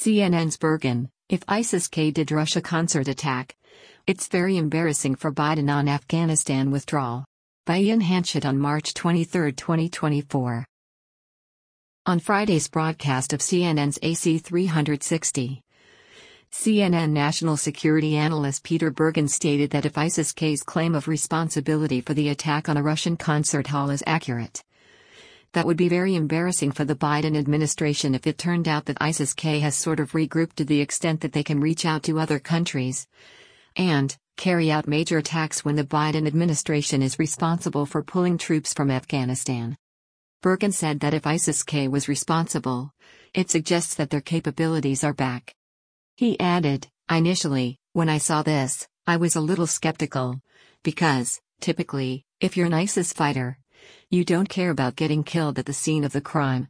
CNN's Bergen, if ISIS-K did Russia concert attack. It's very embarrassing for Biden on Afghanistan withdrawal. By Ian Hanchett on March 23, 2024. On Friday's broadcast of CNN's AC 360, CNN national security analyst Peter Bergen stated that if ISIS-K's claim of responsibility for the attack on a Russian concert hall is accurate, that would be very embarrassing for the Biden administration if it turned out that ISIS-K has sort of regrouped to the extent that they can reach out to other countries and carry out major attacks when the Biden administration is responsible for pulling troops from Afghanistan. Bergen said that if ISIS-K was responsible, it suggests that their capabilities are back. He added, "Initially, when I saw this, I was a little skeptical, because, typically, if you're an ISIS fighter, you don't care about getting killed at the scene of the crime.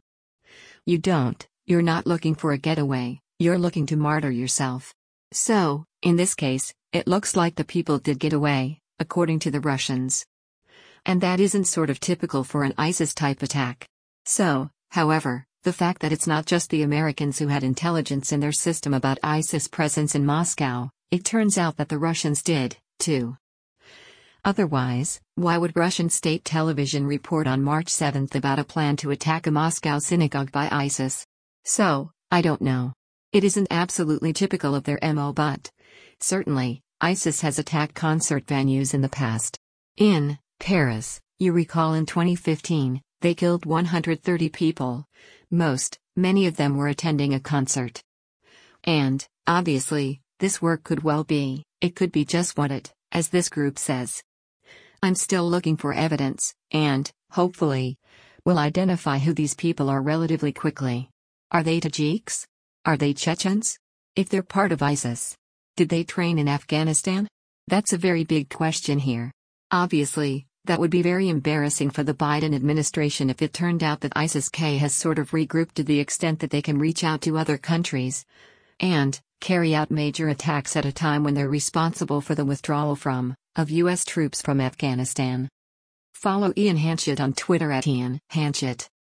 You're not looking for a getaway, you're looking to martyr yourself. So, in this case, it looks like the people did get away, according to the Russians. And that isn't sort of typical for an ISIS-type attack. So, however, the fact that it's not just the Americans who had intelligence in their system about ISIS presence in Moscow, it turns out that the Russians did, too. Otherwise, why would Russian state television report on March 7 about a plan to attack a Moscow synagogue by ISIS? So, I don't know. It isn't absolutely typical of their MO, but certainly, ISIS has attacked concert venues in the past. In Paris, you recall in 2015, they killed 130 people. Many of them were attending a concert. And, obviously, this work could well be, it could be just what it, as this group says. I'm still looking for evidence, and, hopefully, will identify who these people are relatively quickly. Are they Tajiks? Are they Chechens? If they're part of ISIS, did they train in Afghanistan? That's a very big question here. Obviously, that would be very embarrassing for the Biden administration if it turned out that ISIS-K has sort of regrouped to the extent that they can reach out to other countries and carry out major attacks at a time when they're responsible for the withdrawal of U.S. troops from Afghanistan. Follow Ian Hanchett on Twitter @Ian Hanchett.